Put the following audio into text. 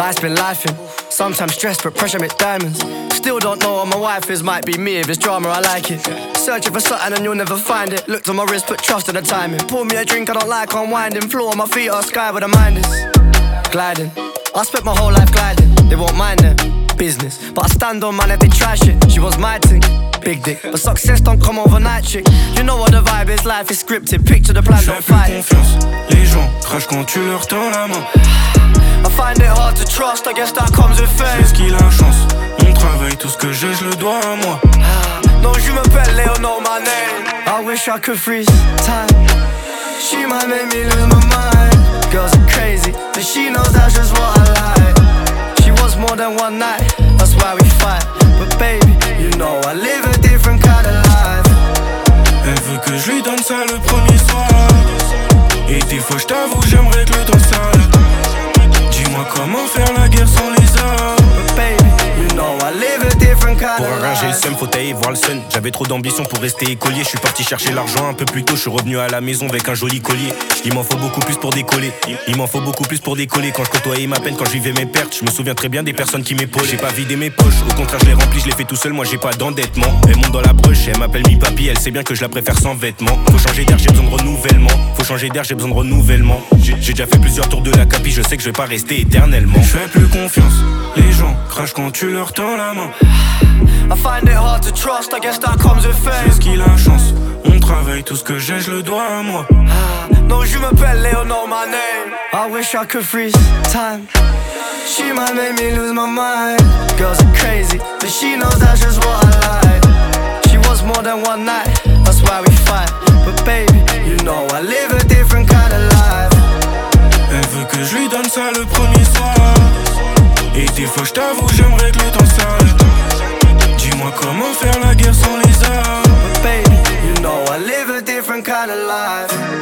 Life's been lifing, sometimes stressed but pressure makes diamonds. Still don't know what my wife is, might be me if it's drama, I like it. Searching for something and you'll never find it. Looked on my wrist, put trust in the timing. Pour me a drink, I don't like unwinding. Floor on my feet or sky where the mind is. Gliding, I spent my whole life gliding. They won't mind their business, but I stand on man if they try shit. She was my thing, big dick, but success don't come overnight, chick. You know what the vibe is, life is scripted. Picture the plan, don't fight. Confiance, les gens crachent quand tu leur tends la main. I find it hard to trust, I guess that comes with fame. Est-ce qu'il a chance? On travaille, tout ce que j'ai, je le dois à moi. Non, je m'appelle Léo, know my name. I wish I could freeze time. She might make me lose my mind. Girls are crazy, but she knows that's just what I like. She wants more than one night, that's why we fight. But baby, you know I live a different kind of life. Elle veut que je lui donne ça le premier soir. Et des fois je t'avoue, j'aimerais que le temps s'arrête. Dis-moi comment faire la guerre sans les armes. But baby, you know I live a different kind Pour of arranger le life. seum, faut tailler voir le sun. J'avais trop d'ambition pour rester écolier. Je suis parti chercher l'argent un peu plus tôt. Je suis revenu à la maison avec un joli collier. Il m'en faut beaucoup plus pour décoller. Il m'en faut beaucoup plus pour décoller. Quand je côtoyais ma peine, quand je vivais mes pertes, je me souviens très bien des personnes qui m'épaulent. J'ai pas vidé mes poches, au contraire je les remplis, je les fais tout seul. Moi j'ai pas d'endettement. Elle monte dans la brush, elle m'appelle mi papy. Elle sait bien que je la préfère sans vêtements. Faut changer d'air, j'ai besoin de renouvellement. Faut changer d'air, j'ai besoin de renouvellement. J'ai déjà fait plusieurs tours de la capi. Je sais que je vais pas rester éternellement. Je fais plus confiance, les gens crachent quand tu leur tends la main. I find it hard to trust, I guess that comes with fame. Est-ce qu'il a chance? On travaille, tout ce que j'ai, je le dois à moi. Non, je m'appelle Léo, know my name. I wish I could freeze time. She might make me lose my mind. Girls are crazy, but she knows that's just what I like. She wants more than one night, that's why we fight. But baby, you know I live a different kind of life. Elle veut que je lui donne ça le premier soir. Et des fois je t'avoue, j'aimerais que le temps s'arrête. Dis-moi comment faire la guerre sans les armes. But baby, you know I live a different kind of life.